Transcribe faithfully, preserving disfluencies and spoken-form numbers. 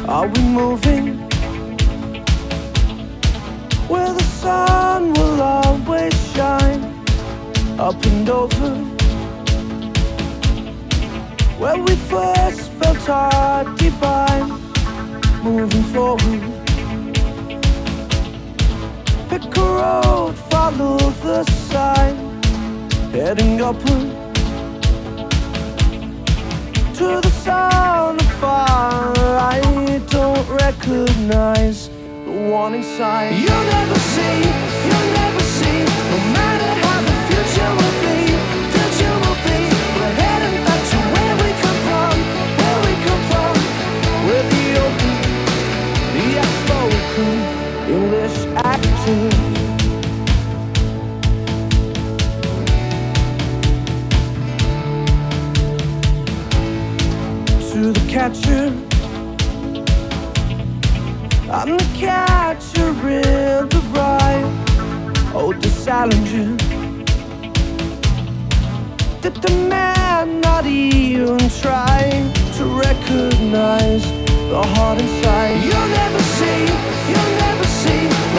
Are we moving where the sun will always shine? Up and over where we first felt our divine. Moving forward, pick a road, follow the sign. Heading upward to the sound of fire. I don't recognize the warning sign. You'll never see, you'll never see. No matter how the future will be, future will be. We're heading back to where we come from, where we come from. Where the open, the outspoken English accent. To the catcher, I'm the catcher in the rhyme. Oh, the Salinger, did the man not even try to recognize the heart inside? You'll never see, you'll never see.